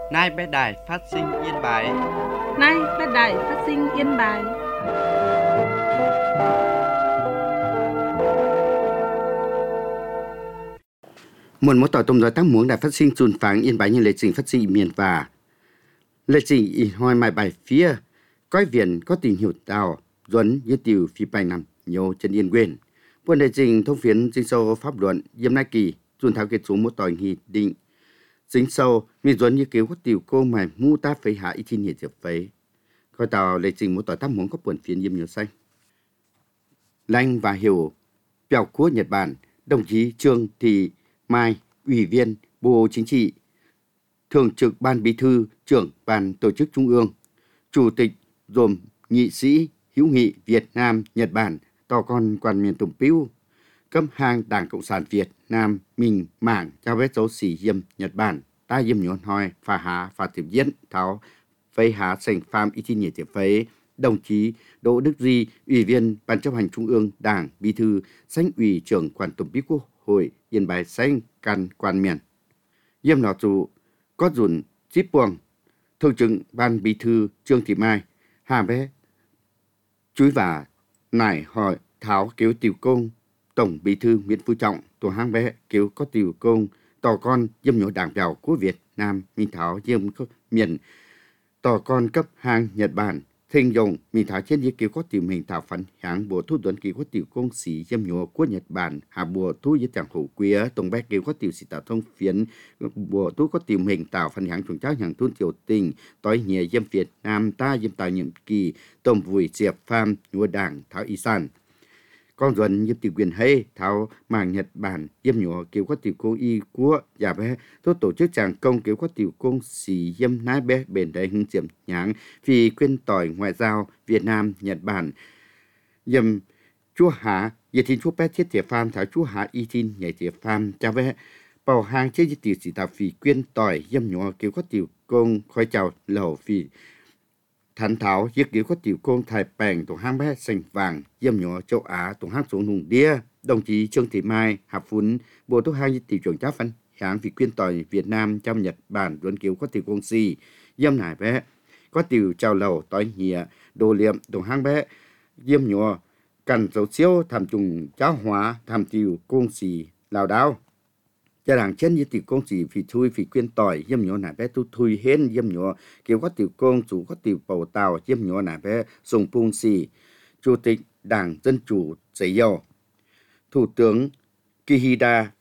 Nay bé đài phát sinh Yên Bái. Nay bé đài phát sinh Yên Bái. Một tỏi tôm gió tác muốn đài phát sinh chùn pháng Yên Bái như lệ trình phát sinh miền và lệ trình in hoi mai bài phía coi viện có tình hiểu tàu duẩn như tiểu phi bài nằm nhiều chân yên quyền buồn lệ trình thông phiến chính sâu pháp luận yếm nay kỳ chùn tháo kết xuống một tỏi nghị định chính sâu mi duẩn như kiểu có tiểu cô mày mu ta phải hạ ít thiên nhiệt diệp phấy coi tàu lệ trình một tỏi tác muốn có buồn phiến yếm nhiều xanh lanh và hiểu bèo của Nhật Bản đồng chí Trương Thị Mai, Ủy viên Bộ Chính trị, Thường trực Ban Bí thư, Trưởng Ban Tổ chức Trung ương, Chủ tịch Dồm Nghị sĩ hữu nghị Việt Nam Nhật Bản tỏ con quan miền Tùng Piu, cấp hàng Đảng Cộng sản Việt Nam mình mảng cho vết dấu xỉ hiểm Nhật Bản ta hiểm nhốn hoi phá há phá tiệm diễn tháo phây há sành pham ít nhiệt tiệp phấy đồng chí Đỗ Đức Duy, Ủy viên Ban chấp hành Trung ương Đảng, Bí thư, Sánh ủy trưởng Quản Tổng bí Quốc hội Yên Bái Sánh can quan miền. Yêm nọ chủ có dùn chíp buông, Thường trực Ban Bí thư Trương Thị Mai, hà bé chúi và nải hỏi tháo kiếu tiểu công Tổng Bí thư Nguyễn Phú Trọng tổ hang bé kiếu có tiểu công tỏ con yêm nhổ đảng bèo của Việt Nam minh tháo yêm miền tỏ con cấp hàng Nhật Bản thình dùng mình thảo trên những kiểu có tiểu mình thảo phản hạng bộ thu tuấn kỳ có tiểu công sĩ dâm nhựa của Nhật Bản hà bộ thu với chẳng hữu quía tổng bác kiểu có tiểu sĩ tạo thông phiến bộ thu có tiểu mình thảo phản hạng trùng cháu hàng thôn tiểu tình tối nhẹ dâm Việt Nam ta dâm tạo nhiệm kỳ tổng vùi diệp pham nhua đảng thảo y sản con duẩn như tiểu quyền hay thảo màng Nhật Bản dâm nhựa kiểu có tiểu công y của giả bé tốt tổ chức chàng công kiểu có tiểu công sĩ dâm nái bé bền đầy hưng diệm nhãng vì quyên tỏi ngoại giao Việt Nam Nhật Bản dâm chúa hạ giờ thiên chúa bé thiết tiệp pham thảo chúa hạ y tin nhảy tiệp pham cho bé bảo hàng chế tiểu sĩ tạo vì quyên tỏi dâm nhựa kiểu có tiểu công khói chào lẩu vì thánh thảo giết kiểu có tiểu công thái bèn tổ hang bé xanh vàng dâm nhỏ châu Á tổ hang xuống hùng đĩa đồng chí Trương Thị Mai hạp phún bộ tổ hang tiểu trưởng giáo phân hạng vì quyên tỏi Việt Nam trong Nhật Bản luận kiểu có tiểu công si dâm nải bé có tiểu chào lầu tỏi nhẹ đồ liệm tổ hang bé dâm nhỏ cần dấu siêu tham trùng giáo hóa tham tiểu công si lào đáo gia đảng chân như tiểu công chỉ vì thui vì quyên tỏi dâm nhỏ nải bé tu thui hên dâm nhỏ kiểu có tiểu công chủ có tiểu bầu tàu dâm nhỏ nải bé sùng pung xì chủ tịch đảng dân chủ giấy dầu thủ tướng Kishida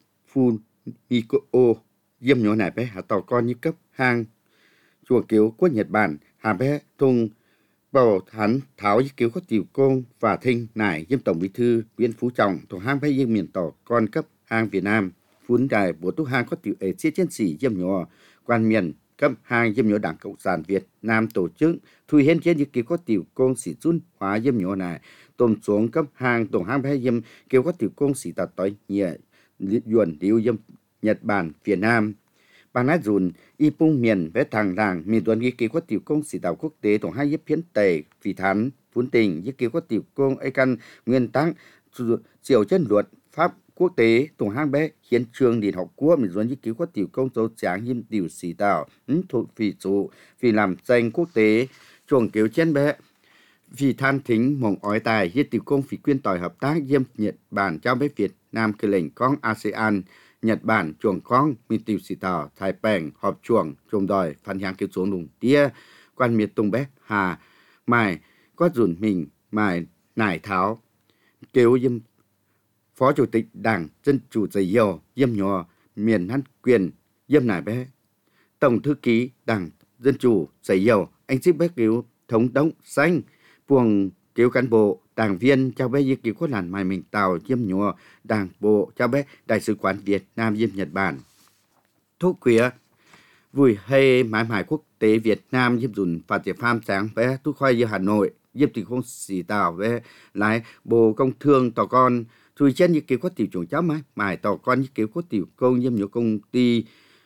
Fumio dâm nhỏ nải bé hạ tàu con như cấp hang chùa kiểu của Nhật Bản hà bé thùng bầu hắn tháo như kiểu có tiểu công và thinh nải dâm tổng bí thư Nguyễn Phú Trọng thuộc hang bé dương miền tỏ con cấp hang Việt Nam phun đài bộ tu hang có tiểu ế chiến chiến sĩ dâm nhỏ quan miền cấp hang dâm nhỏ Đảng Cộng sản Việt Nam tổ chức thui hên trên như kiểu có tiểu công sĩ chun hóa dâm nhỏ này tôm xuống cấp hang tổ hang bé dâm kiểu có tiểu công sĩ tạo tối nhẹ yuan liu dâm Nhật Bản Việt Nam bà nói dùn y pung miền với thằng làng miền tuần ghi kiểu có tiểu công sĩ tạo quốc tế tổ hai yếp phiến tề vì thán phun tình như kiểu có tiểu công ấy căn nguyên tắc chiều chân luật pháp quốc tế tổng hang bé hiến trường điện học quốc mình dẫn cứu có tiểu công dấu tráng hiêm tiểu sĩ tạo thuộc vì chủ vì làm danh quốc tế chuồng cứu trên bé vì than thính mong ói tài hiến tiểu công vì quyên tỏi hợp tác hiêm Nhật Bản cho bé Việt Nam cái lệnh con ASEAN Nhật Bản chuồng con mình tiểu sĩ tạo thái bèn họp chuồng đòi phản hàng cứu xuống lùng tia quan miệt tung bé hà mài có dùn mình mài nải tháo kêu hiêm Phó Chủ tịch Đảng Dân Chủ Giấy Dầu dâm nhỏ miền Hán Quyền dâm nải bé Tổng Thư ký Đảng Dân Chủ Giấy Dầu anh ship bé cứu thống đốc xanh buồng cứu cán bộ đảng viên cho bé cứu có làn mài mình tàu dâm nhỏ đảng bộ cho bé Đại sứ quán Việt Nam dâm Nhật Bản thuốc quía vui hay mãi mãi quốc tế Việt Nam dâm dùn phát triển pham sáng bé thuốc khoai như Hà Nội dâm thì không xì tàu bé lái Bộ Công Thương tỏ con thui chân như kiểu có tiểu trưởng cháu mãi tỏ con như kiểu có tiểu công dâm nhiều công ty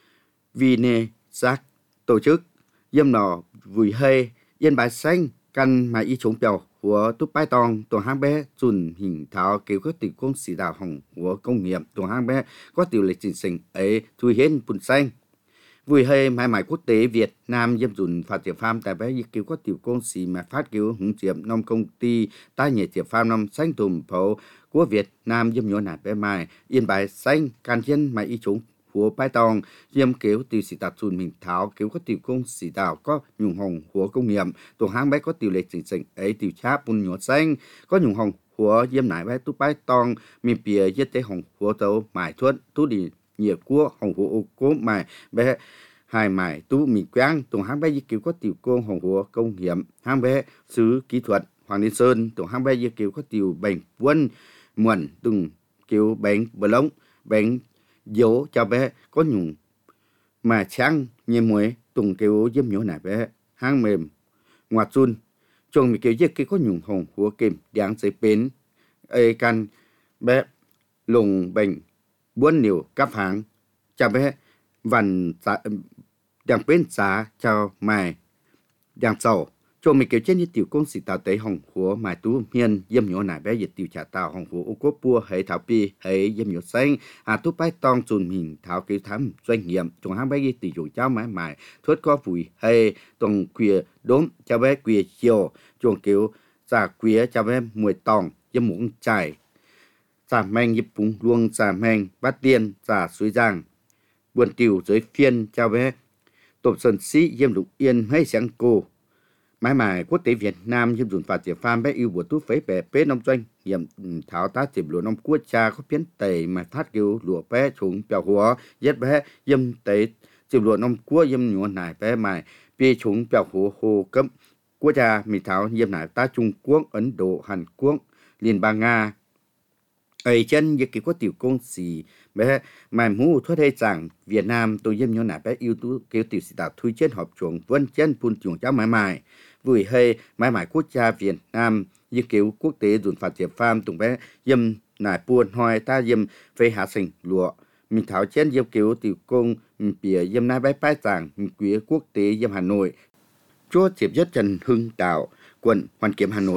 Vinesac tổ chức dâm nọ vui hay yên bài xanh căn mà y chống bèo của túp bái tòng tổ hang bé dùn hình thảo kiểu có tiểu công sĩ đào hồng của công nghiệp tổ hang bé có tiểu lịch trình sinh ấy thui hên bùn xanh Vui hơi mãi mãi quốc tế Việt Nam dâm dùn phát triển farm tại bé y cứu có tiểu công sĩ mà phát cứu hứng chiếm nông công ty ta nhẹ tiểu farm nông xanh tùm phổ của Việt Nam dâm nhổ nạt bé mai yên bài xanh can chân mà y chúng của bài tòng dâm cứu tiểu sĩ tạp dùn mình tháo cứu có tiểu công sĩ tạo có nhung hồng của công nghiệp tổ hang bé có tiểu lệ chỉnh chỉnh ấy tiểu cháp bùn nhổ xanh có nhung hồng của dâm nải bé tu bài tòng mình bìa giết tế hồng của tàu mải thuận tu đi nhiều của hồng của cố mải bé hai mải tu mình quang tổng hang bé di cứu có tiểu công hồng của công hiểm hang bé sứ kỹ thuật Hoàng Liên Sơn tổng hang bé di cứu có tiểu bệnh quân muộn từng cứu bệnh bờ lông bệnh dấu cho bé có nhung mà sáng như muối từng cứu dâm nhổ nải bé hang mềm ngoặt chun chồng mình cứu di cứu có nhung hồng của kim đáng giấy bến ấy can bé lùng bệnh buôn nhiều cấp hàng cho bé vần đang bên giá cho mày đang sầu cho mình kiểu trên như tiểu công sĩ tạo tế hồng của mài tú miên dâm nhổ nải bé dịch tiểu trả tạo hồng của ô cốt bua hệ thảo pi hệ dâm nhổ xanh tú bái tong chùn mình thảo kiểu thám doanh nghiệp trong hang bé dịch tiểu chủ cháu mãi mãi thuất có phủi hệ tòng quìa đốm cho bé quìa chiều chuồng kiểu giả quìa cho bé mùi tòng dâm muỗng chải giả men dịp búng luông giả men bát tiên giả suối giang buồn tiểu dưới phiên cho bé tổ sơn sĩ dâm lục yên hay sáng cô mãi mãi quốc tế Việt Nam dâm dùn phát triển farm bé yêu của tú phế bè bế nông doanh hiểm thảo tá tiệm lúa nông quốc cha có biến tẩy mà phát cứu lúa bé chúng bèo húa giết bé dâm tẩy tiệm lúa nông quốc dâm nhuận nải bé mãi bê chúng bèo húa hồ cấm quốc cha mì thảo dâm nải ta Trung Quốc Ấn Độ Hàn Quốc Liên bang Nga ấy chân như cái có tiểu công sĩ bé mà mũ thoát hay rằng Việt Nam tôi dâm nhuận nải bé yêu tú kêu tiểu sĩ tạo thui trên họp chuồng vân chân phun chuồng cháu mãi mãi vui hay mãi mãi quốc gia Việt Nam như kiểu quốc tế dùn phát triển farm tụng bé dâm nải buồn hoài ta dâm phê hạ sinh lụa mình thảo trên dâm kiểu tiểu công bìa dâm nai bái bái giảng quý quốc tế dâm Hà Nội chúa tiếp nhất Trần Hưng Đạo quận Hoàn Kiếm Hà Nội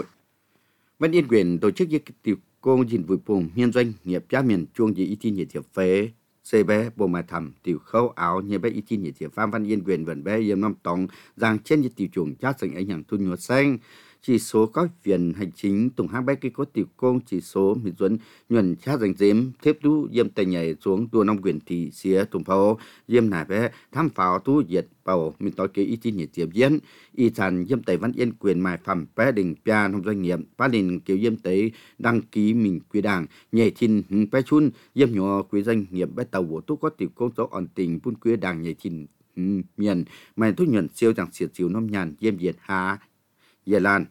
Văn Yên Quyền tổ chức như tiểu công dình vui vùng nhân doanh nghiệp giá miền chuông gì ý tin nhiệt hiệu phế xây bé bộ mà thầm tiểu khâu áo như bé ý tin nhiệt hiệu Văn Yên Quyền vẫn bé yếm năm tổng rằng trên như tiểu chuồng giá sừng ấy nhàng thu nhuận xanh chỉ số có viện hành chính tổng hang bé kia có tiểu công chỉ số mỹ duẫn nhuận cha dành dếm thép tu yếm tay nhảy xuống tua nông quyền thị xía tổng pháo yếm nải bé tham pháo tu diệt bầu mình tối kế ý tin nhiệt tiệp diễn y thành yếm tay Văn Yên Quyền mài phẩm bé đình pia nông doanh nghiệp ba đình kiểu yếm tay đăng ký mình quy đảng nhảy thìn bé chun yếm nhỏ quý doanh nghiệp bé tàu bộ tu có tiểu công số ổn tình buôn quy đảng nhảy thìn miền mày tu nhuận siêu chẳng siêu chiều nông nhàn yếm diệt hà Gia Lan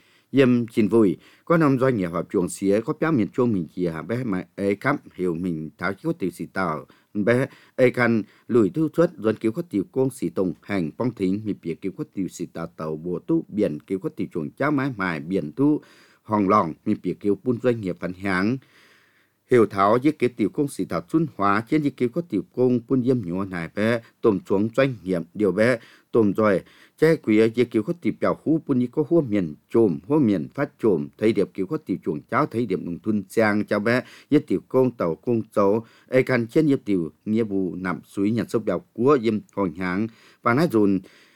yếm chín vui có nông doanh nghiệp hợp chuồng xía có béo miền trung mình chia hà bé mà ấy khám hiểu mình tháo có tiểu sĩ tạo bé ấy can lùi thu xuất doanh cứu có tiểu công sĩ tổng hành bong thính mi bìa cứu có tiểu sĩ tạo tàu bộ tu biển cứu có tiểu chuồng cháu mái mài biển tu hòn lỏng mi bìa cứu buôn doanh nghiệp phản háng hiểu tháo với cái tiểu công sĩ tạo xuân hóa trên với cái có tiểu công buôn yếm nhỏ này bé tôm xuống doanh nghiệp điều bé tôm rồi trái quý với kiểu có tiểu bèo hú buôn như có hua miền trồm hua miền phát trồm thấy điệp kiểu có tiểu chuồng cháo thấy điểm nông thôn sang cháu bé với tiểu công tàu công cháu ai can trên với tiểu nghĩa vụ nằm suối nhặt sâu bèo của yếm hòn háng và nói dồn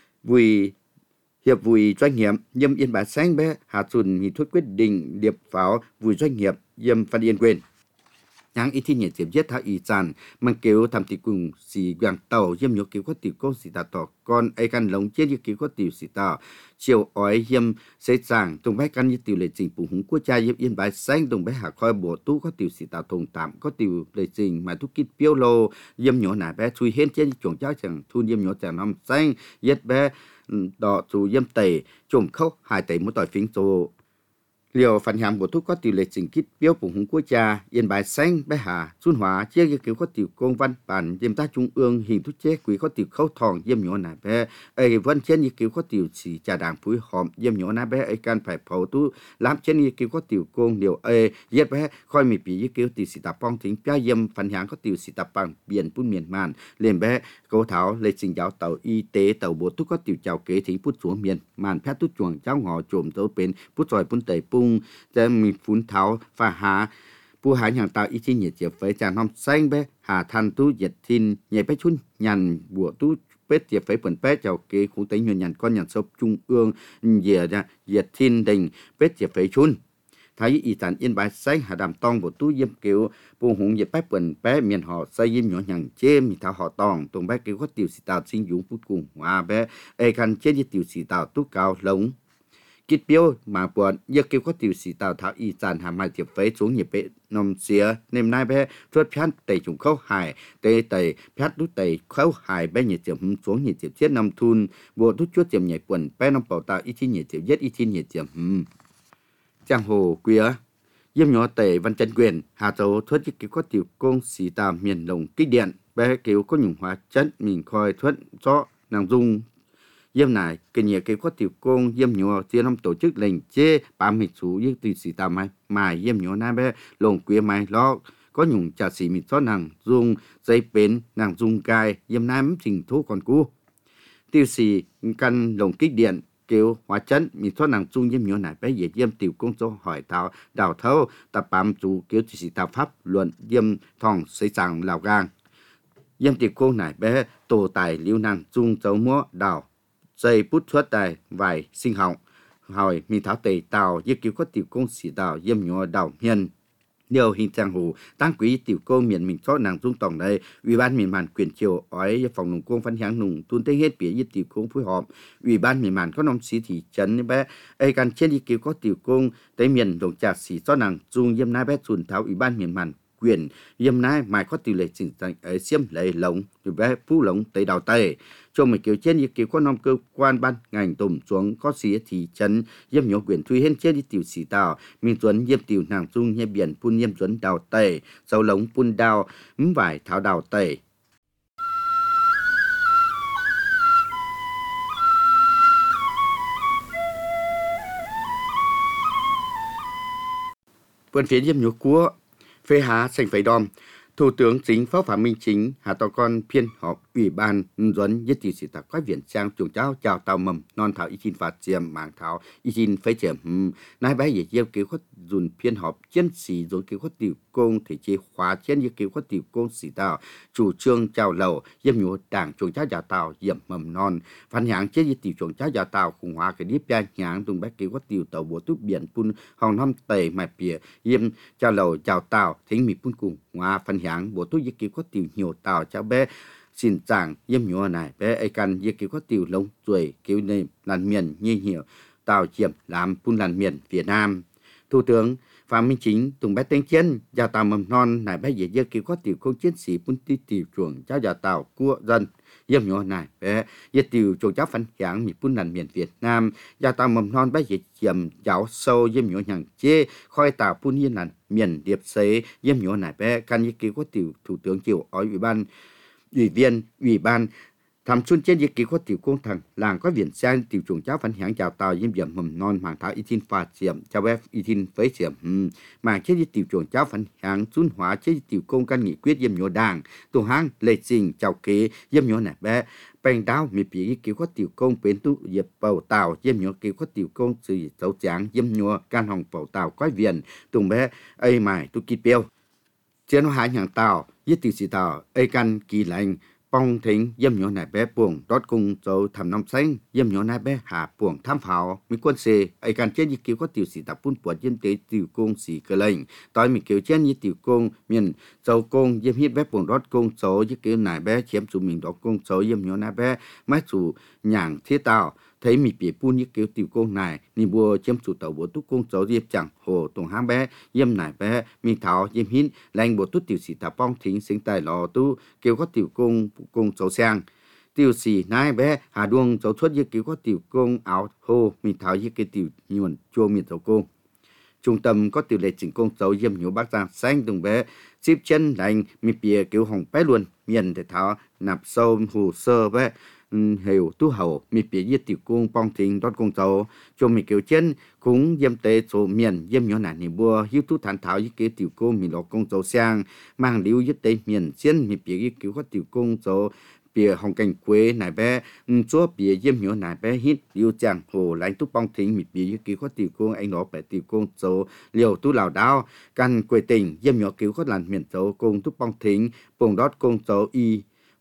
vì hiệp vui doanh nghiệp yếm yên bài sáng bé hạ dồn nghị thuật quyết định điệp pháo vui doanh nghiệp yếm Văn Yên Quyền nhang ý thiên nhiệt tiệm giết tháo ý tràn mang kêu tham tỷ cùng xì vàng tàu yếm nhớ kêu có tiểu công xì tàu tỏ con ai can lồng chết như kêu có tiểu xì tàu chiều ói yếm xây giảng tung bái can như tiểu lệ trình phụ húng quốc gia yếm yên bài xanh tung bái hạ khoi bộ tu có tiểu xì tàu thùng tạm có tiểu lệ trình mà tu kít piêu lô yếm nhỏ nải bé chui hên trên chuồng cháu chẳng thu yếm nhỏ chẳng năm xanh yết bé đỏ chú yếm tẩy chùm khóc hai tẩy một tỏi phím chỗ liều phản hàm của thuốc có tỷ lệ trình kích biểu phụ hùng quốc gia yên bài xanh bé hà xuân hóa chia cái kiểu có tiểu công văn bản diêm ta trung ương hình thuốc chế quý có tiểu khâu thòng diêm nhỏ nà bé ấy vẫn trên như kiểu có tiểu chỉ trà đảng phối hòm diêm nhỏ nà bé ấy can phải phẫu tu làm trên như kiểu có tiểu công điều ấy giết bé coi mì bị như kiểu tiểu sĩ tập phong thính bé diêm phản hàm có tiểu sĩ tập bằng biển phun miền màn liền bé câu thảo lệ trình giáo tàu y tế tàu bộ thuốc có tiểu chào kế thính phút xuống miền màn phép tút chuồng cháu ngò trộm tàu bến phút rồi phun tẩy pungจะมีฝนเท้าฝ่าหาผู้หาอย่างตาอีที่เหยียดเจียบไฟจากน้ำแสงไปหาทันตู้เหยียดทินใหญ่ไปชุนยันบัวตู้ bết tiệp phấy bẩn bết chào kế khu tính nguyên nhận con nhận sốc trung ương diệt thiên đình bết tiệp phấy chun thấy y tàn yên bái sách hà đàm tong bộ tú yếm kiểu bù hùng diệt bách bẩn bé miền họ xây yếm nhỏ nhằng chê mi thảo họ tòng tùng bé kiểu có tiểu sĩ tàu sinh dũng phút cùng hòa bé ai khăn chê tiểu sĩ tàu tú cao lống kít biếu mà buồn giờ kêu có tiểu sĩ tàu thảo y tàn hàm hai tiệp phấy xuống nhiệt bệ nôm xía nem nai bé thuất phán tẩy trùng khâu hải tẩy phán đút tẩy khâu hải bé nhiệt tiệp xuống nhiệt tiệp chết nằm thun bộ đút chuốt tiệp nhảy quần bé nằm bảo tàu y chi nhiệt tiệp nhất y chi nhiệt tiệp giang hồ quía yếm nhỏ tẩy văn chân quyền hà châu thuất kêu có tiểu công sĩ tàu miền đồng kích điện bé kêu có nhung hóa chất mình coi thuất cho nàng dung yếm này cái nhà cái có tiểu công yếm nhỏ chia năm tổ chức lệnh chế 30 số với từ sĩ tàu mà yếm nhỏ na bé lồng quía mai lo có nhung trà sĩ mình cho nàng dung dây bến nàng dung cài yếm nam trình thố còn cũ tiêu sĩ căn lồng kích điện kêu hóa chân mình cho nàng dung yếm nhỏ này bé về yếm tiểu công cho hỏi tàu đào thâu tập 30 số kêu từ sĩ tàu pháp luận yếm thòng xây sàng lào gang yếm tiểu công này bé tổ tài liêu nàng dung dấu múa đào dây bút xuất tài vài sinh họng hỏi mi tháo tề tàu với cứu có tiểu công sĩ tàu yếm nhỏ đào hiền điều hình trang hồ tăng quý tiểu công miền mình cho nàng dung tổng đây ủy ban miền màn quyền triều ói phòng nông công phân hạng nùng tuân tây hết bỉa với tiểu công phối hợp ủy ban miền màn có nông sĩ thị trấn bé ai cần trên đi cứu có tiểu công tây miền đồng trà sĩ cho nàng dung yếm nai bé chuẩn tháo ủy ban miền màn quyền yếm nai mai có tỷ lệ chỉnh thành ở xiêm lệ lồng từ bé phú lồng tây đào tây cho mấy kiểu trên như kiểu có năm cơ quan ban ngành tổm xuống có sĩ thị trấn yếm nhỏ quyền thuy hết trên đi tiểu sĩ tàu mình tuấn yếm tiểu nàng dung nhé biển phun yếm tuấn đào tây dầu lống phun đào vải tháo đào tây vườn phía yếm nhỏ cua phê há sành phẩy đom Thủ tướng Chính Pháp Phạm Minh Chính hà tàu con phiên họp ủy ban dẫn nhất tỷ sĩ tạc quái viện trang trường cháu chào tàu mầm non thảo y chín phạt chiềm mạng thảo y chín phế chiềm nai bái dễ chiêu cứu có dùn phiên họp chiến sĩ rồi cứu có tiểu công thể chế khóa chiến như cứu có tiểu công sĩ tàu chủ trương chào lầu yếm nhũ đảng trường cháu chào tàu yểm mầm non phản hạng chế như tiểu trường cháu chào tàu khủng hóa cái điếp gia nhãng tung bác cứu có tiểu tàu bộ túc biển phun hòng năm tẩy mài bìa yếm chào lầu chào tàu thính mì phun cùng hóa phản hạng bộ túc yếm cứu có tiểu nhiều tàu cháu bé xin chàng yếm nhũ này bé ai cần yếm cứu có tiểu lông tuổi cứu nêm làn miền như nhiều tàu chiếm làm phun làn miền Việt Nam Thủ tướng Phạm Minh Chính tùng bé tên chiến gia tàu mầm non này bé dễ dơ cứu có tiểu công chiến sĩ phun ti tiểu chuồng cháu gia tàu của dân yếm nhũ này bé dễ tiểu chuồng cháu phản hạng mi phun làn miền Việt Nam gia tàu mầm non bé dễ chiếm giáo sâu yếm nhũ nhàng chê khoi tàu phun yên làn miền điệp xế yếm nhũ này bé can yếm cứu có tiểu thủ tướng chịu ở ủy ban thăm xuân trên yếm cứu có tiểu công thằng làng có viện sang tiểu chuồng cháu phản hạng chào tàu yếm điểm mầm non mảng thảo y tin phạt chiếm cháu bé y tin phế chiếm mảng chế tiểu chuồng cháu phản hạng xuân hóa chế tiểu công căn nghị quyết yếm nhũ đảng tổ hang lệ trình chào kế yếm nhũ này bé bèn đào mi bị cứu có tiểu công bến tu dẹp bầu tàu yếm nhũ cứu có tiểu công sự dấu tráng yếm nhũ can hồng bầu tàu quái viện tùng bé ai mải tu kít beo chiến hóa hàng tàu giết tiểu sĩ tàu ai can kỳ lành bong thính yếm nhũ này bé buồng đót cung dấu thầm năm xanh yếm nhũ này bé hạ buồng tham pháo mi quân xê ai can trên như cứu có tiểu sĩ tập phun buộc yếm tế tiểu công sĩ cơ lệnh tối mi cứu trên như tiểu công miền dấu công yếm hít bé buồng đót cung dấu như cứu này bé chiếm chủ mình đót cung dấu yếm nhũ này bé máy chủ nhàng thiết tàu thấy mi bị phun như cứu tiểu công này ni bùa chiếm chủ tàu bộ túc công dấu yếm chẳng hồ tùng hang bé yếm này bé mi tháo yếm hít lệnh bộ túc tiểu sĩ tập bong thính sinh tài lò tu cứu có tiểu công dấu sang tiểu sĩ nai bé hà đuông dấu xuất như cứu có tiểu công áo hô mi tháo như cái tiểu nhuận chua mi dấu công trung tâm có tiểu lệ chỉnh công dấu yếm nhũ bác giang xanh tùng bé ship chân lành mi bìa cứu hồng bé luôn miền để tháo nạp sâu hồ sơ bé hiểu tu hậu mi bìa giết tiểu công bong thính đón công dấu cho mi cứu chân cũng yếm tế số miền yếm nhũ nản ni bùa hiếu tu thản tháo như cái tiểu công mi lọ công dấu sang mang liu giết tế miền xiên mi bìa cứu có tiểu công dấu bìa hồng cành quế này bé chúa bìa yếm nhũ này bé hít liu chẳng hồ lãnh tu bong thính mi bìa cứu có tiểu công anh nó bé tiểu công dấu liều tu lào đáo căn quê tình yếm nhũ cứu có làn miền dấu công tu bong thính buồng đót công dấu y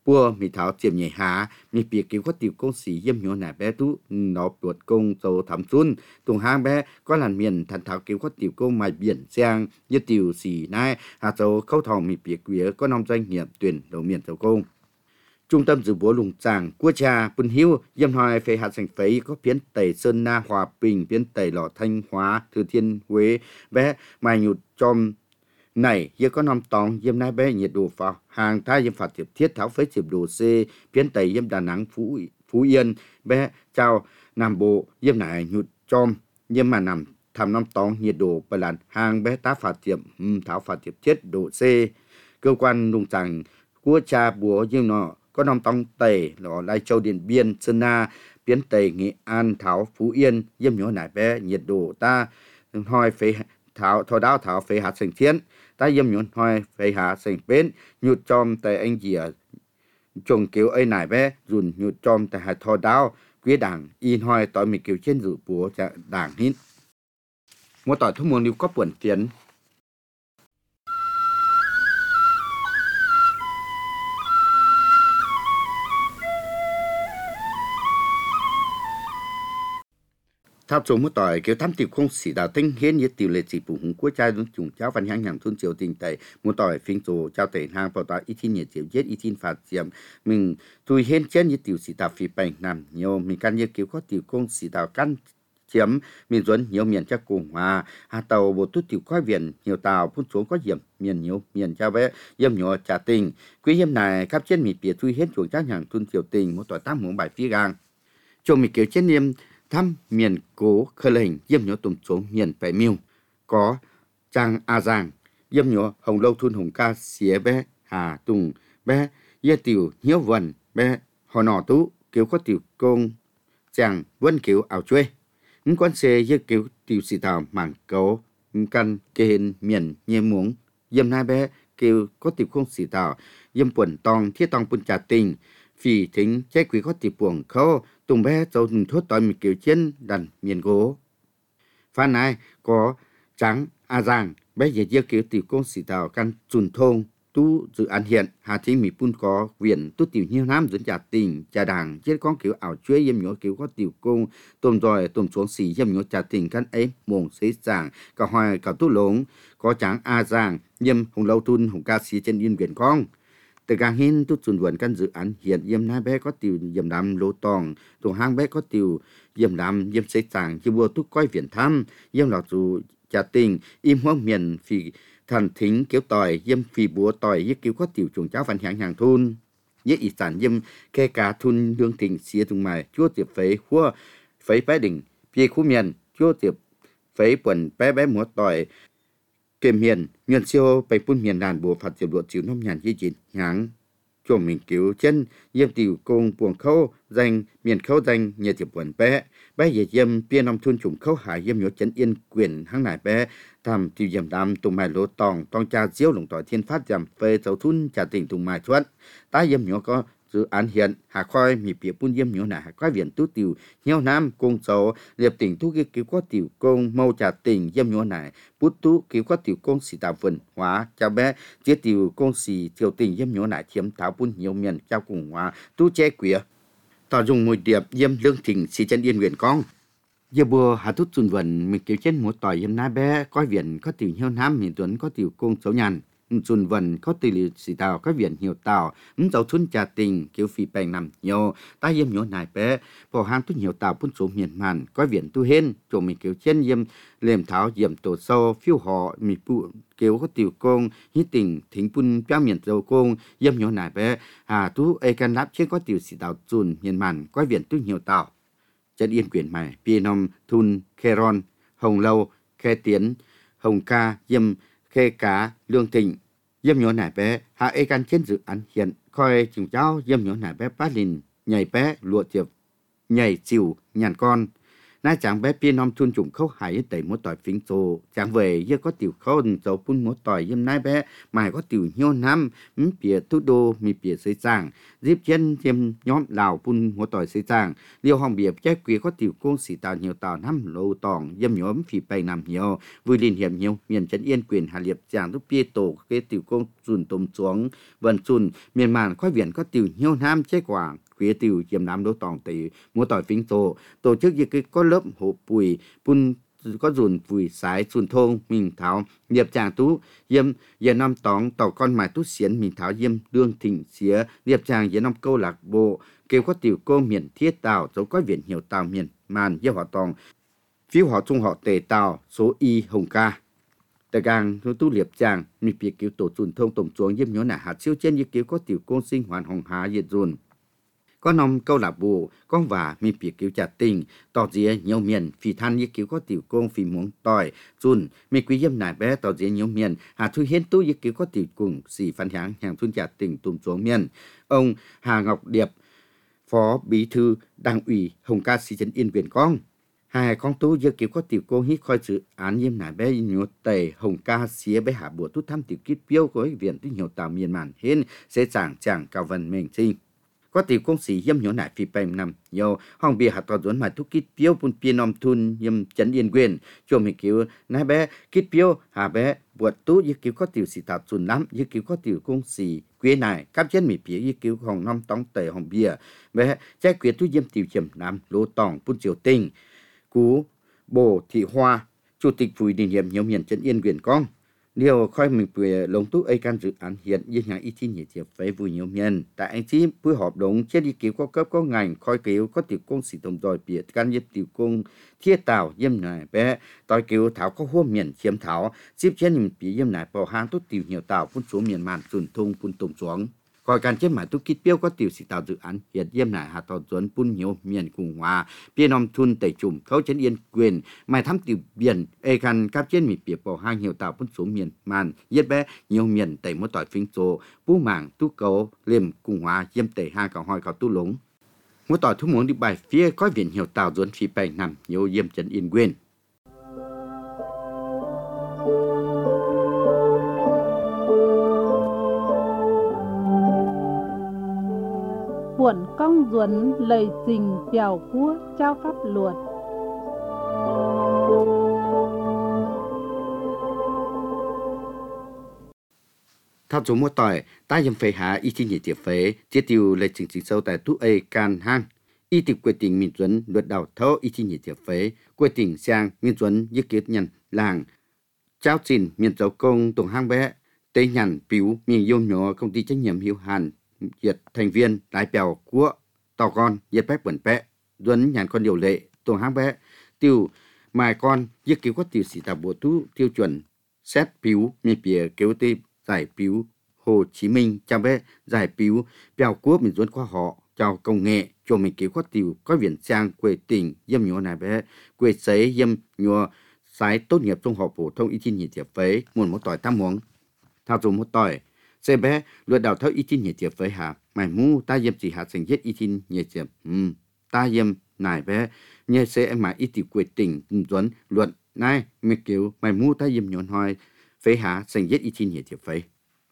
bùa mi thảo chiếm nhảy há mi bìa cứu có tiểu công sĩ yếm nhỏ nải bé tú nó tuột công dầu thắm xuân tùng hang bé có làn miền thần thảo cứu có tiểu công mài biển giang như tiểu sĩ nai hà dầu khâu thòng mi bìa quía có năm doanh nghiệp tuyển đầu miền dầu công trung tâm dự bố lùng tràng quốc gia bùn hiu yếm hoài phê hạt sành phấy có phiến tẩy sơn na hòa bình phiến tẩy lọ thanh hóa thừa thiên huế bé mài nhụt chom này giờ có năm tòng yếm nai bé nhiệt độ vào hàng thái yếm phạt tiệp thiết tháo phế tiệp độ C phiến tây yếm Đà Nẵng Phú Yên bé chào Nam Bộ yếm nai nhụt chom yếm mà nằm tham năm tòng nhiệt độ bờ làn hàng bé tá phạt tiệp tháo phạt tiệp thiết độ C cơ quan nông tràng quốc gia búa yếm nọ có năm tòng tây lọ Lai Châu Điện Biên Sơn Na phiến tây Nghệ An Tháo Phú Yên yếm nhỏ nai bé nhiệt độ ta hoi phế thảo thọ đáo thảo phế hạt sành thiên ta yếm nhuận hoài phế hạt sành bên nhụt chom tại anh dìa trồng kiểu ấy nải bé dùn nhụt chom tại hạt thọ đáo quý đảng in hoài tỏi mì kiểu trên dự búa cho đảng hít một tỏi thông muôn lưu có buồn tiền tháp số một tỏi kiểu thăm tiểu không xỉ đào tinh hiến như tiểu lệ chỉ phụ hùng quốc gia đúng chủng cháu văn hàng thôn triều tình tại một tỏi phiên tổ cháu tẩy hàng bảo tỏi ít nhiệt chiều chết ít phạt diệm mình tùy hiến chết như tiểu xỉ đào phi bành nằm nhiều mình can như kiểu có tiểu không xỉ đào căn chiếm miền duẩn nhiều miền chắc cùng hòa hà tàu bộ tút tiểu coi viện nhiều tàu phun xuống có diệm miền nhiều miền cha bé yếm nhỏ trả tình quý yếm này khắp trên mì bìa tùy hiến chuồng cháu hàng thôn triều tình một tỏi tám muỗng bài phi gang trong mì kiểu trên niêm thăm miền cố khơi hình yếm nhỏ tùm số miền phải miêu có trang a giang yếm nhỏ hồng lâu thun hồng ca xía bé hà tùng bé yê tiểu nhiễu vần bé họ nọ tú kiểu có tiểu công chàng vân kiểu ảo chuê quan xe yê kiểu tiểu sĩ tàu mảng cấu căn kê hình miền nhê muống yếm hai bé kiểu có tiểu không sĩ tàu yếm quần tòng thiết tòng bún trà tình phì thính trái quý có tiểu buồng khâu tùng bé dấu thốt tỏi mì kiểu chiến đàn miền gỗ phan này có trắng a giang bé dễ dễ kiểu tiểu công sĩ tàu căn chùn thôn tu dự án hiện hà thính mì pun có viện tu tiểu nhiều năm dẫn trả tình trả đảng chết con kiểu ảo chuối yếm nhỏ kiểu có tiểu công tôm rồi tôm xuống xì yếm nhỏ trả tình căn ấy mồng xế giảng cả hoài cả tu lống có trắng a giang yếm hồng lâu thun hồng ca xí trên yên viện con từ càng hin tu chuẩn vận căn dự án hiện yếm hai bé có tiểu yếm đam lô tòng tổ hang bé có tiểu yếm đam yếm xây sàng chỉ bùa tu coi viện thăm yếm lọ dù trả tình im hoang miền phì thần thính kiểu tỏi yếm phì búa tỏi yếm kiểu có tiểu trùng cháu văn hàng thôn yếm ý sản yếm kê cá thôn lương thịnh xía tung mài chúa tiệp phế khua phế bé đỉnh phì khu miền chúa tiệp phế quần bé bé múa tỏi kềm hiền nguyên siêu bày phun miền đàn bùa phạt diệp độ chiếu năm nhàn di chín nháng cho mình cứu chân yếm tiểu công buồng khâu danh miền khâu danh nhà tiệp quần bé bé về yếm biên năm thôn trùng khâu hải yếm nhớ chân yên quyền hang nải bé tham tiểu yếm đam tùng mai lỗ tòng cha diếu lồng tỏi thiên phát giảm phê dấu thun trả tỉnh tùng mai thuận ta yếm nhớ có dự án hiện hạ khoai mì bìa bún yếm nhớ nà hạ khoai viện tu tiểu nhiều nam công số liệp tỉnh tu kia cứu có tiểu công mâu trả tỉnh yếm nhớ nà bút tu cứu có tiểu công xì tạo vườn hóa cha bé chia tiểu công xì tiểu tỉnh yếm nhớ nà chiếm tháo bún nhiều miền trao cùng hóa tu che quía tỏ dùng mùi điệp yếm lương thỉnh xì chân yên nguyện con giờ bùa hạ tút xuân vần mình kiểu trên một tỏi yếm ná bé coi viện có tiểu nhiều nam miền tuấn có tiểu công xấu nhàn xuân vần có tỷ lệ sĩ tàu có viện nhiều tàu dấu thun trà tình kiểu phi bèn nằm nhiều ta yếm nhỏ nải bé bỏ hàng tu nhiều tàu phun số miền màn có viện tu hên chỗ mình kiểu trên yếm lềm tháo yếm tổ sâu phiêu họ mì phụ kiểu có tiểu công hít tình thính phun béo miền dầu công yếm nhỏ nải bé hà tu ai can láp trên có tiểu sĩ tàu xuân miền màn có viện tu nhiều tàu chân yên quyển mày pia nom thun khe ron hồng lâu khe tiến hồng ca yếm khe cá lương thịnh yếm nhỏ nải bé hạ ai can trên dự án hiện coi chừng cháu yếm nhỏ nải bé bát lìn nhảy bé lụa tiệp nhảy chịu nhàn con nãy chẳng bé pia nom thun trùng khâu hải tẩy một tỏi phình trồ chẳng về giờ có tiểu khâu dầu phun một tỏi yếm nãy bé mày có tiểu nhiêu năm pia tu đô mi pia xây giang dịp chân yếm nhóm lào phun một tỏi xây giang liều hồng bìa trái quý có tiểu công sĩ tạo nhiều tạo năm lô tòng yếm nhóm phì bay nằm nhiều vui liên hiểm nhiều miền chân yên quyền hà liệp chàng lúc pia tổ cái tiểu công dùn tôm xuống vần dùn miền màn khoái viện có tiểu nhiêu năm trái quả phía tiểu chiếm nam đô tòng tỷ mua tỏi phình tổ chức như cái có lớp hộ bùi phun có dùn bùi sái dùn thôn mình tháo điệp chàng tú yếm giờ năm tòng tàu con mài tú xiến mình tháo yếm đương thỉnh xía điệp chàng giờ năm câu lạc bộ kêu có tiểu cô miền thiết tàu dấu có viện nhiều tàu miền màn giờ họ tòng phiếu họ trung họ tề tàu số y hồng ca tại gang tu liệp chàng mình việc cứu tổ dùn thôn tổng chuông yếm nhớ nả hạt siêu trên như cứu có tiểu cô sinh hoàn hồng hà nhiệt dùn có nông câu lạc bộ con và mi việc cứu trả tình tỏ dĩa nhiều miền phi than như cứu có tiểu công phi muốn tỏi dùn mi quý yếm nải bé tỏ dĩa nhiều miền hà thu hiến tu như cứu có tiểu cùng xì phan hàng hàng xuân trả tình tùm xuống miền ông Hà Ngọc Điệp phó bí thư đảng ủy Hồng Ca Sĩ Trấn Yên Quyền con hai con tú như cứu có tiểu công hít khoi dự án yếm nải bé nhớ tề Hồng Ca xía bé hạ bùa tút thăm tiểu kiết biêu của viện tí nhiều tàu miền màn hiên sẽ chẳng cao vần mình sinh có tiểu công sĩ yếm nhỏ nải phi bèm nằm nhiều hong bia hạt tọt dẫn mà thúc kít biếu bún pia nom thun yếm chấn yên quyền cho mình cứu nãy bé kít biếu hà bé buộc tú như cứu có tiểu sĩ tạo chuẩn lắm như cứu có tiểu công sĩ quê này cáp chân mình phía như cứu hong năm tống tề hong bia bé trái quê tú yếm tiểu chìm nam lô tòng bún triều tinh cú bồ thị hoa chủ tịch phùi đình hiểm nhiều miền chấn yên quyền con điều khoi mình về lồng tú ấy can dự án hiện như nhà y tín nhiệt chiệp với vui nhiều miền tại anh chí buổi họp đồng trên đi cứu có cấp có ngành khoi cứu có tiểu công sĩ đồng đòi biệt can giúp tiểu công thiết tạo yếm này bé tỏi cứu thảo có hô miền chiếm thảo xếp trên mình bị yếm này bỏ hang tốt tiểu nhiều tạo phun xuống miền màn dùn thung phun tùng xuống coi can chết mà tu kít biếu có tiểu sĩ tạo dự án hiện yếm này hạt tọt dẫn phun nhiều miền cùng hòa biên nom thun tẩy trùm khâu chấn yên quyền mày thăm tiểu biển ê can cáp trên mình bị bỏ hang nhiều tạo phun xuống miền màn yết bé nhiều miền tẩy một tỏi phình trồ bú mảng tu cầu liềm cùng hòa yếm tẩy hang cầu hoi cầu tu lúng một tỏi thu muốn đi bài phía có viện nhiều tạo dẫn phi bay nằm nhiều yếm chấn yên quyền buồn công duẩn lời trình chèo cua trao pháp luật thao chúng một tỏi ta yếm phê hạ y chi nhiệt tiệp phế chia tiêu lệ trình sâu tại tu ấy can hang y tiệp quê tình miền duẩn luật đầu thâu y chi nhiệt tiệp phế quê tình sang miền duẩn như kiết nhân làng trao xin miền dấu công tổng hang bé tây nhàn piu miền yôm nhỏ công ty trách nhiệm hữu hạn Việt thành viên đại biểu của tàu con Việt bé bẩn bé duẩn nhàn con điều lệ tổng hang bé tiêu mài con giết cứu có tiêu sĩ tạo bộ tú tiêu chuẩn xét piu miền bìa kéo tê giải piu Hồ Chí Minh chào bé giải piu bèo quốc miền duẩn khoa họ chào công nghệ cho mình cứu có tiêu có viện sang quê tỉnh yếm nhỏ này bé quê sấy yếm nhỏ sái tốt nghiệp trung học phổ thông y tín nhiệt tiệp phế muốn một tỏi tam muống thao dùng một tỏi xe bé luật đào thâu y tín nhiệt tiệp phế hà mày mu ta yếm chỉ hạt thành giết y tín nhiệt tiệp ta yếm nải bé nhớ xe mà y tiệp quê tỉnh duẩn luận này mình cứu mày mu ta yếm nhọn hoài phế hà thành giết y tín nhiệt tiệp phế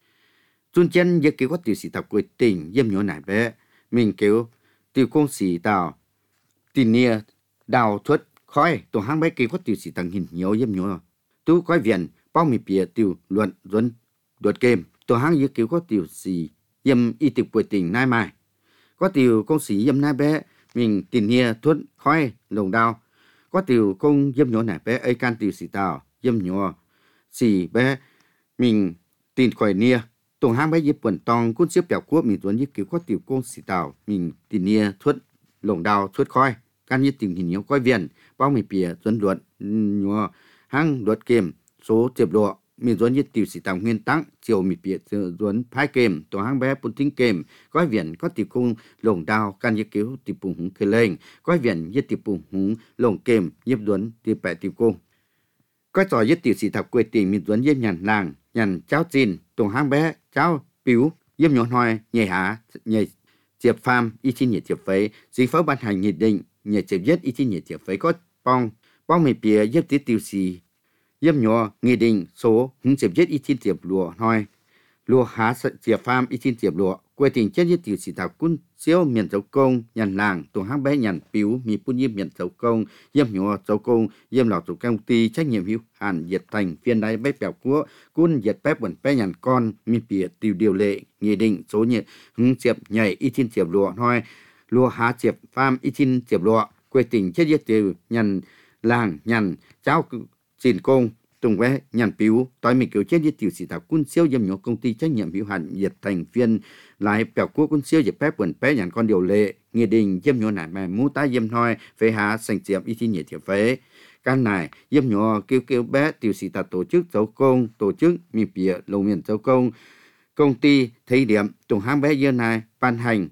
Chuân chân giờ cứu có tiểu sĩ tập quê tỉnh yếm nhọn nải bé mình cứu tiểu công sĩ tàu tin nia đào thuật khói tổ hang bé kia có tiểu sĩ tăng hình nhiều yếm nhọn tu coi viện bao mì bìa tiểu luận duẩn đột kềm tổ hang dự cứu có tiểu sĩ yếm y tiệp quê tỉnh nai mai có tiểu công sĩ yếm nai bé mình tin nia thuật khói lồng đào có tiểu công yếm nhọn nải bé ấy can tiểu sĩ tàu yếm nhọn sĩ bé mình tin khỏi nia tổ hang bé yếm quần tòng cún xếp bèo quốc mình duẩn dự cứu có tiểu công sĩ tàu mình tin nia thuật lồng đào thuật khói can như tình hình nhiều coi viện bao mì bìa duẩn luận nhọ hang luật kềm số tiệp độ mình duẩn như tiểu sĩ tàu nguyên tắc chiều mì bìa duẩn phái kềm tổ hang bé bún tính kềm coi viện có tiểu cung lồng đào can như cứu tiểu bùng húng khơi lên coi viện như tiểu bùng húng lồng kềm nhiếp duẩn tiểu bẹ tiểu cung coi trò như tiểu sĩ tàu quê tỉnh mình duẩn như nhàn làng nhàn cháu chín tổ hang bé cháu piu yếm nhọn hoài nhảy há nhảy Diệp Pham y chi nhiệt tiệp phế, chính phủ ban hành nghị định nhờ chấm dứt y chi nhiệt tiệp phế có bong mì bìa giúp tí tiêu xì giúp nhỏ nghị định số hướng chếp chết ít thiên tiệp lụa nói lụa há tiệp pham ít thiên tiệp lụa quê tình chết nhất tiêu xì thảo quân siêu miền dấu công nhàn làng tổ hang bé nhàn piếu mì phun nhiếp miền dấu công giúp nhỏ dấu công giúp lọ tổ công ty trách nhiệm hữu hạn diệt thành phiên đáy bé bèo của quân diệt bé bẩn bé nhàn con mì bìa tiêu điều lệ nghị định số nhiệt hướng chếp nhảy ít thiên tiệp lụa nói lụa há tiệp pham ít thiên tiệp lụa quê tình chết nhất tiêu nhàn làng nhàn cháu xin công tùng vé nhàn piếu tối mình kiểu chết như tiểu sĩ thảo quân siêu dâm nhỏ công ty trách nhiệm hữu hạn diệt thành viên lại bèo quốc quân siêu dẹp bé quần bé nhàn con điều lệ nghị định dâm nhỏ này mà mũ tá dâm thôi phê hạ sành tiệm y thi nhiệt thiệp phế căn này dâm nhỏ kêu bé tiểu sĩ thảo tổ chức dấu công tổ chức miền bìa lầu miền dấu công ty thí điểm tùng hang bé dương này ban hành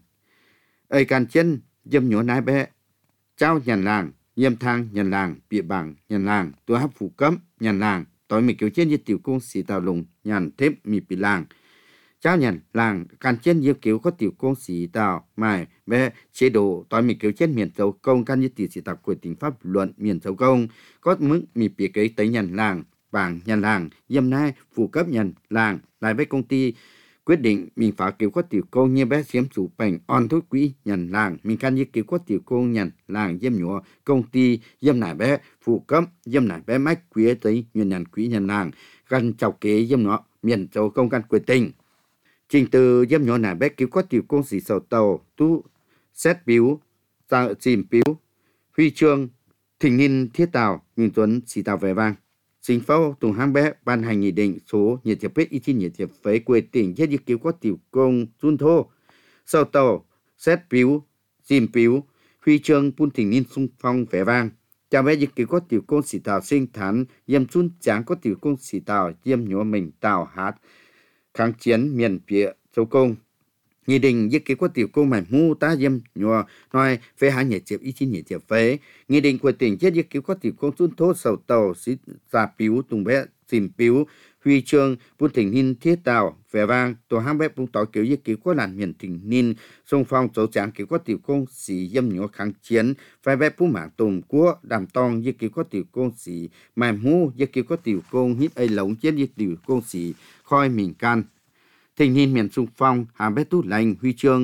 ơi can chân dâm nhỏ này bé trao nhàn làng yêm thang nhàn làng bịa bằng nhàn làng tôi hấp phụ cấm nhàn làng tối mình kiểu trên như tiểu công sĩ tàu lùng nhàn thép mì bì làng cháu nhàn làng can trên như kiểu có tiểu công sĩ tàu mài bé chế độ tối mình kiểu trên miền dấu công can như tiểu sĩ tàu của tỉnh pháp luận miền dấu công có mức mì bịa cái tới nhàn làng bằng nhàn làng yêm nay phụ cấp nhàn làng lại với công ty quyết định mình phải kiểu có tiểu công như bé xiêm chủ bành on thuốc quỹ nhàn làng mình can như kiểu có tiểu công nhàn làng dâm nhỏ công ty dâm nải bé phụ cấp dâm nải bé mách quý tới nhàn quỹ nhàn làng gần chọc kế dâm nhỏ miền châu công can quyết tình trình từ dâm nhỏ nải bé kiểu có tiểu công sĩ sầu tàu tu xét biếu tạo chìm biếu huy chương thỉnh niên thiết tàu mình tuấn sĩ tàu về vang Chính phủ Tùng Hang bé ban hành nghị định số nhiệt thiệp phết y chi nhiệt thiệp phế quê tỉnh chết như cứu có tiểu công Jun Thô. Sau tàu, xét biếu, dìm biếu, huy chương bún thỉnh niên xung phong vẻ vang. Chào bé như cứu có tiểu công sĩ tàu sinh thán, yêm Jun Tráng có tiểu công sĩ tàu, yêm nhỏ mình tàu hát, kháng chiến miền phía châu công. Nghị định như kế có tiểu công mảnh mu ta dâm nhòa nói phê hạ nhiệt thiệp y chi nhiệt thiệp phế. Nghị định của tỉnh chết như kế có tiểu công Jun Thô sầu tàu xí giả biếu tùng bé dìm biếu huy chương bún thỉnh niên thiết tàu vẻ vang tổ hang bé bún tỏ kiểu như kế có làn miền thỉnh niên xung phong châu tráng kế có tiểu công sĩ dâm nhòa kháng chiến phái bé bún mảng tùng của đàm tong như kế có tiểu công sĩ mảnh mu như kế có tiểu công hít ấy lống chết như tiểu công sĩ khoi mình can thình niên miền xung phong hà bé tút lành huy chương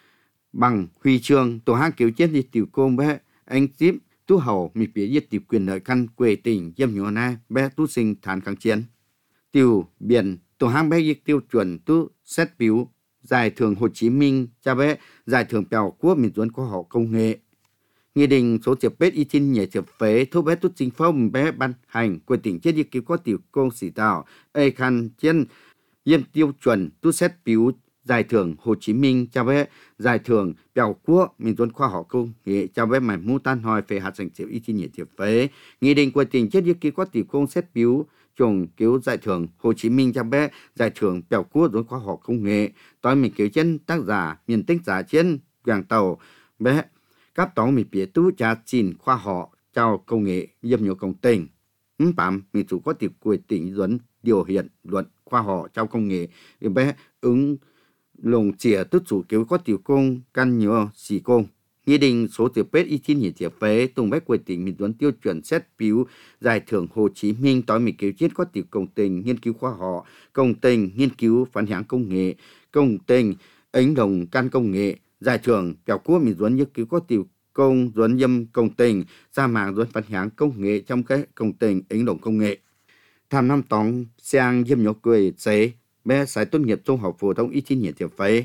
bằng huy chương tổ hang kiểu chết như tiểu công bé anh tiếp tu hậu mi phía yết tiểu quyền lợi căn quê tỉnh dâm nhỏ na bé tu sinh thản kháng chiến tiểu biển tổ hang bé yết tiêu chuẩn tu xét biếu giải thưởng Hồ Chí Minh cha bé giải thưởng bèo quốc miền tuấn khoa học công nghệ nghị định số chiệp bết y tin nhẹ chiệp phế thu bé tu chính phong bé ban hành quê tỉnh chết như cứu có tiểu công sĩ tàu ê khăn chiến yêm tiêu chuẩn tu xét biếu giải thưởng Hồ Chí Minh cho bé giải thưởng bèo quốc miền tuấn khoa học công nghệ cho bé mảnh mu tan hỏi về hạt sản y chi nhiệt thiệp phế nghị định của tỉnh chết như kia có tiểu công xét biếu trùng cứu giải thưởng Hồ Chí Minh cho bé giải thưởng bèo quốc tuấn khoa học công nghệ tối mình cứu chân tác giả miền tích giả trên vàng tàu bé các tổng mình biết tu trả chín khoa học cho công nghệ dâm nhiều công tỉnh bám mình chủ có tiểu của tỉnh dẫn điều hiện luận khoa học trong công nghệ bé ứng lồng chìa tức chủ cứu có tiểu công căn nhờ xì công nghị định số tiểu pết y chi nhiệt thiệp phế tùng bách quê tỉnh miền tuấn tiêu chuẩn xét biếu giải thưởng Hồ Chí Minh tối mình cứu chết có tiểu công tình nghiên cứu khoa học công tình nghiên cứu phản hãng công nghệ công tình ánh đồng căn công nghệ giải thưởng bèo quốc miền tuấn nghiên cứu có tiểu công duẩn dâm công tình ra mạng duẩn phản hãng công nghệ trong cái công tình ánh đồng công nghệ tham năm tóng sang dâm nhỏ quê chế bé sai tốt nghiệp trung học phổ thông y chi nhiệt thiệp phế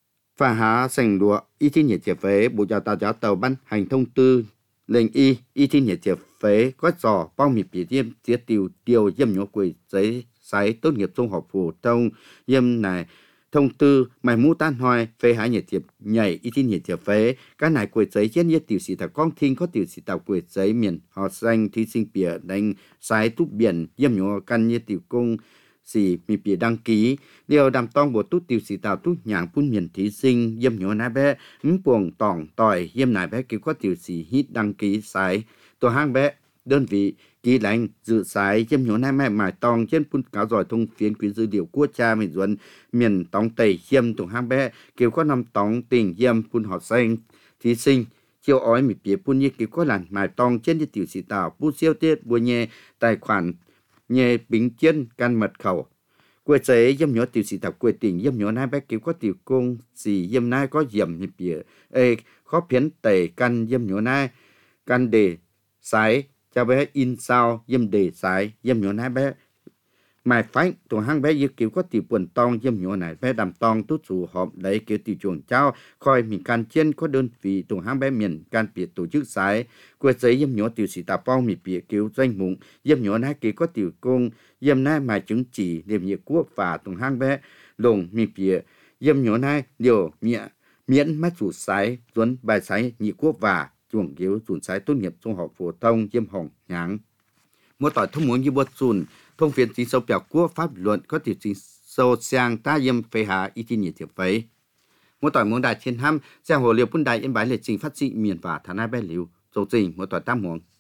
và hạ sành đùa y chi nhiệt thiệp phế bộ giáo tàu ban hành thông tư lệnh y chi nhiệt thiệp phế có trò bao mì bị tiêm tiết tiêu dâm nhỏ quê chế sai tốt nghiệp trung học phổ thông dâm này thông tư mày mũ tan hoài phê hạ nhiệt thiệp nhảy y chi nhiệt thiệp phế cái này quê giấy chết nhiệt tiểu sĩ thảo con thiên có tiểu sĩ tàu quê giấy miền họ xanh thí sinh bìa đánh sai tút biển dâm nhỏ căn nhiệt tiểu công sĩ mi bìa đăng ký điều đàm tông bộ tút tiểu sĩ tàu tút nhàng phun miền thí sinh dâm nhỏ nái bé buồng tỏng tỏi dâm nái bé kêu có tiểu sĩ hít đăng ký sai tổ hang bé đơn vị ký lãnh dự sái dâm nhỏ nái mải tòng trên phun cáo giỏi thông phiến quý dư điều quốc cha miền duẩn miền tòng tây dâm tổ hang bé kêu có năm tòng tỉnh dâm phun họ xanh thí sinh chiều ói mì bìa bún như kiểu có làn mài tòng trên như tiểu sĩ tàu bún siêu tiết bùa nhẹ tài khoản nhẹ bính chân căn mật khẩu quê giấy dâm nhỏ tiểu sĩ tàu quê tỉnh dâm nhỏ nai bé kiểu có tiểu công gì dâm nai có dầm mì bìa khó phiến tẩy căn dâm nhỏ nai căn đề sái cho bé in sao dâm đề sái dâm nhỏ nai bé mài phách tụi hang bé như kiểu có tiểu buồn tong dâm nhỏ này bé đầm tong tút sủ họp lấy kiểu tiểu chuồng trao khoi mình can trên có đơn vị tụi hang bé miền can biệt tổ chức sái quê giấy dâm nhỏ tiểu sĩ tà pong mì bìa kiểu danh mụng dâm nhỏ nai kiểu có tiểu công dâm nai mài chứng chỉ điểm nhiệt quốc và tụi hang bé lồng mì bìa dâm nhỏ nai điều miễn mắt chủ sái duấn bài sái nhị quốc và chuồng kiểu chuồn sái tốt nghiệp trung học phổ thông dâm hồng nháng mua tỏi thông muốn như bột chuồn thông phiên chính sâu biểu của pháp luật có thể chính sâu sang ta yếm phê hạ ý tin nhiệt thiệp phấy. Mỗi tỏi muốn đại thiên ham, sang hồ liều bún đại yên bái lệ trình phát dị miền và thả nai bè liều, dấu trình mỗi tỏi tam muống.